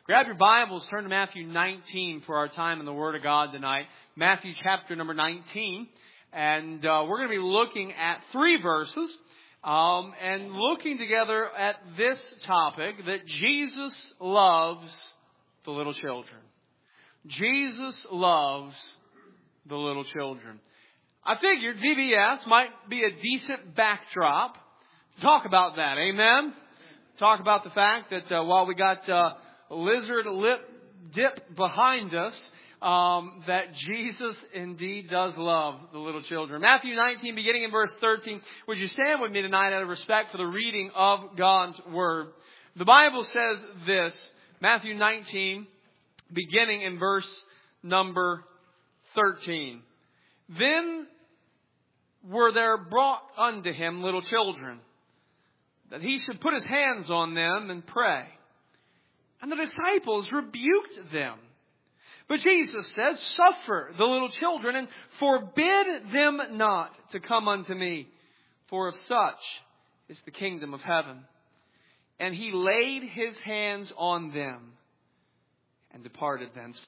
Grab your Bibles, turn to Matthew 19 for our time in the Word of God tonight. Matthew chapter number 19. And we're going to be looking at 3 verses and looking together at this topic that Jesus loves the little children. Jesus loves the little children. I figured VBS might be a decent backdrop to talk about that. Amen? Talk about the fact that while we got lizard lip dip behind us, that Jesus indeed does love the little children. Matthew 19, beginning in verse 13. Would you stand with me tonight out of respect for the reading of God's Word? The Bible says this, Matthew 19, beginning in verse number 13. Then were there brought unto him little children, that he should put his hands on them and pray. And the disciples rebuked them. But Jesus said, Suffer the little children, and forbid them not to come unto me, for of such is the kingdom of heaven. And he laid his hands on them, and departed thence.